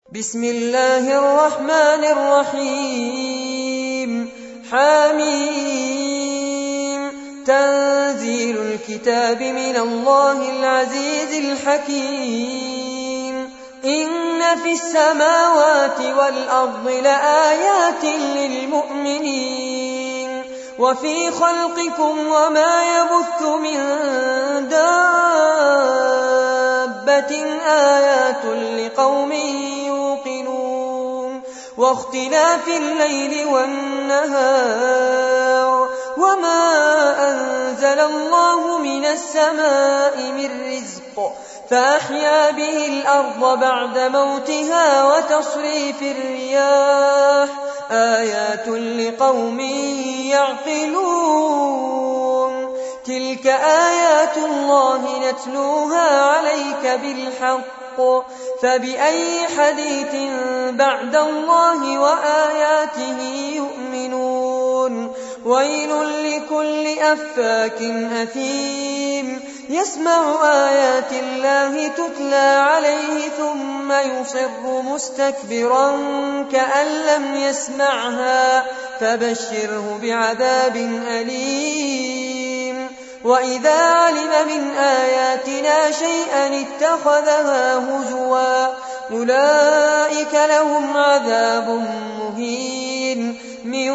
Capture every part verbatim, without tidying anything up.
بسم الله الرحمن الرحيم حميم تنزيل الكتاب من الله العزيز الحكيم إن في السماوات والأرض لآيات للمؤمنين وفي خلقكم وما يبث من دابة آيات لقوم يوقنون واختلاف الليل والنهار وما أنزل الله من السماء من رزق فأحيا به الأرض بعد موتها وتصريف الرياح آيات لقوم يعقلون تلك آيات الله نتلوها عليك بالحق فبأي حديث بعد الله وآياته يؤمنون ويل لكل أفاك أثيم يسمع آيات الله تتلى عليه ثم يصر مستكبرا كأن لم يسمعها فبشره بعذاب أليم وإذا علم من آياتنا شيئا اتخذها هزوا أولئك لهم عذاب مهين من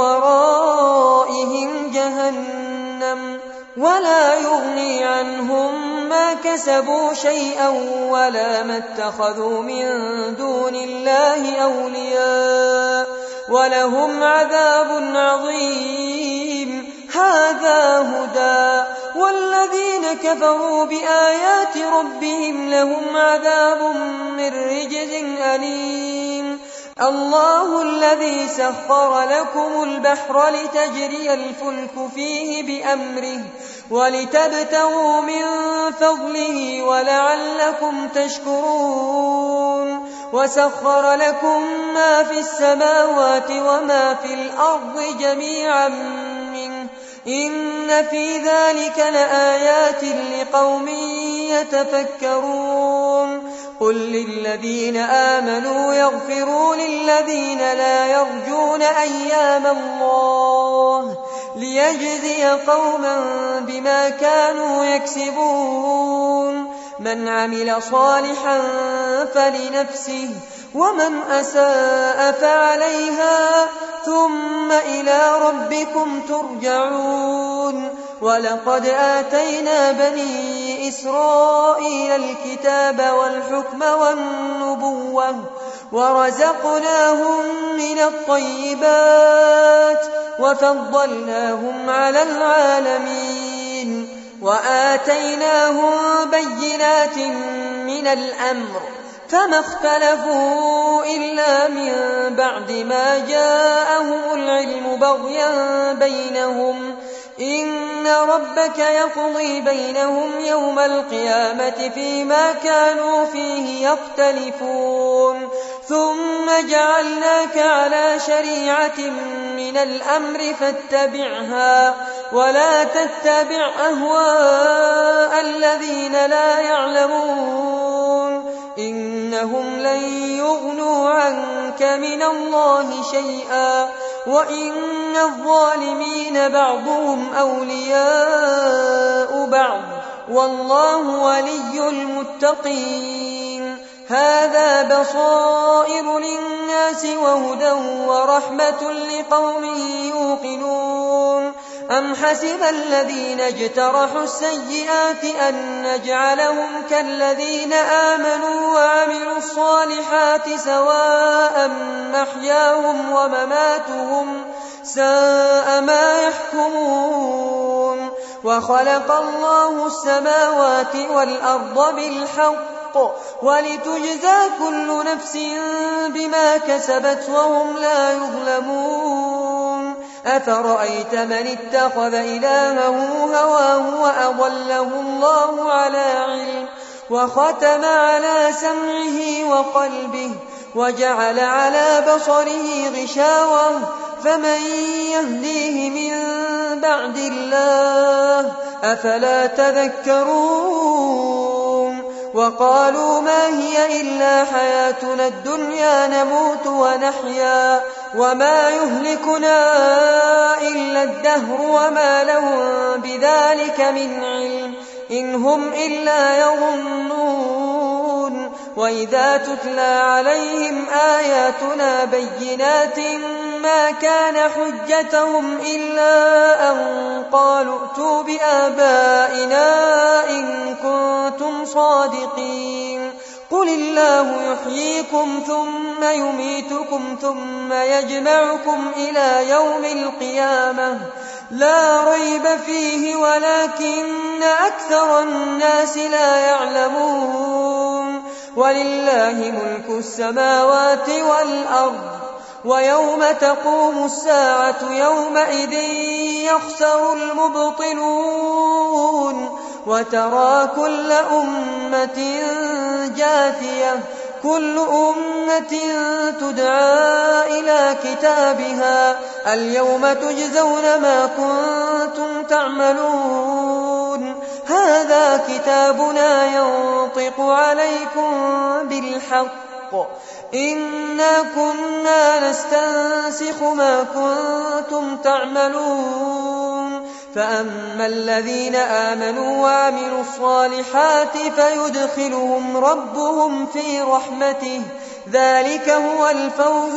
ورائهم جهنم ولا يغني عنهم ما كسبوا شيئا ولا ما اتخذوا من دون الله أولياء ولهم عذاب عظيم هذا هدى والذين كفروا بآيات ربهم لهم عذاب من رجز أليم الله الذي سخر لكم البحر لتجري الفلك فيه بأمره ولتبتغوا من فضله ولعلكم تشكرون وسخر لكم ما في السماوات وما في الأرض جميعا منه إن في ذلك لآيات لقوم يتفكرون قل للذين آمنوا يغفروا للذين لا يرجون أيام الله ليجزي قوما بما كانوا يكسبون من عمل صالحا فلنفسه ومن أساء فعليها ثم إلى ربكم ترجعون ولقد آتينا بني إسرائيل الكتاب والحكم والنبوة ورزقناهم من الطيبات وفضلناهم على العالمين وآتيناهم بينات من الأمر فما اختلفوا إلا من بعد ما جاءهم العلم بغيا بينهم إن ربك يقضي بينهم يوم القيامة فيما كانوا فيه يختلفون ثم جعلناك على شريعة من الأمر فاتبعها ولا تتبع أهواء الذين لا يعلمون إنهم لن يغنوا عنك من الله شيئا وإن الظالمين بعضهم أولياء بعض والله ولي المتقين هذا بصائر للناس وهدى ورحمة لقوم يوقنون أم حسب الذين اجترحوا السيئات أن نجعلهم كالذين آمنوا وعملوا الصالحات سواء محياهم ومماتهم ساء ما يحكمون وخلق الله السماوات والأرض بالحق ولتجزى كل نفس بما كسبت وهم لا يظلمون أفرأيت من اتخذ إلهه هواه وأضله الله على علم وختم على سمعه وقلبه وجعل على بصره غشاوة فمن يهديه من بعد الله أفلا تذكرون وقالوا ما هي إلا حياتنا الدنيا نموت ونحيا وما يهلكنا إلا الدهر وما لهم بذلك من علم إن هم إلا يظنون. وإذا تتلى عليهم آياتنا بينات ما كان حجتهم إلا أن قالوا ائتوا بآبائنا إن كنتم صادقين. قل الله يحييكم ثم يميتكم ثم يجمعكم إلى يوم القيامة لا ريب فيه ولكن أكثر الناس لا يعلمون. ولله ملك السماوات والأرض ويوم تقوم الساعة يومئذ يخسر المبطلون. وترى كل أمة جاثية كل أمة تدعى إلى كتابها اليوم تجزون ما كنتم تعملون هذا كتابنا ينطق عليكم بالحق إنا كنا نستنسخ ما كنتم تعملون. فأما الذين آمنوا وعملوا الصالحات فيدخلهم ربهم في رحمته ذلك هو الفوز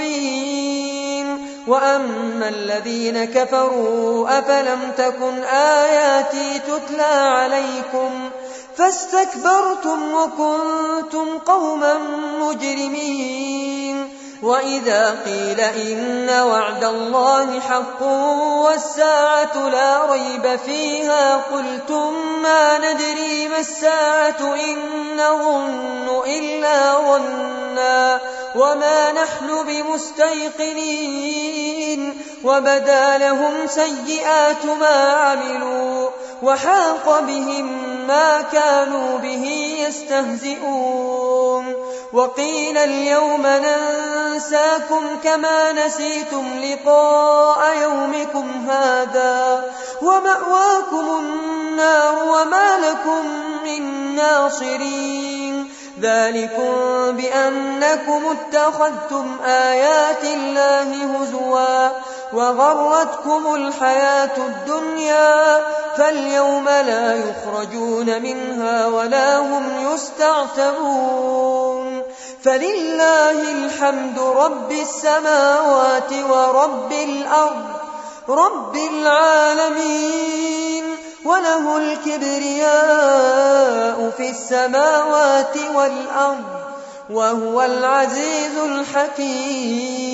المبين. وأما الذين كفروا أفلم تكن آياتي تتلى عليكم فاستكبرتم وكنتم قوما مجرمين. وإذا قيل إن وعد الله حق والساعة لا ريب فيها قلتم ما ندري ما الساعة إن نظن إلا ظنا وما نحن بمستيقنين. وبدا لهم سيئات ما عملوا وحاق بهم ما كانوا به يستهزئون. وقيل اليوم ننساكم كما نسيتم لقاء يومكم هذا ومأواكم النار وما لكم من ناصرين. ذلكم بأنكم اتخذتم آيات الله هزوا وغرتكم الحياة الدنيا فاليوم لا يخرجون منها ولا هم يستعتبون. فلله الحمد رب السماوات ورب الأرض رب العالمين وله الكبرياء في السماوات والأرض وهو العزيز الحكيم.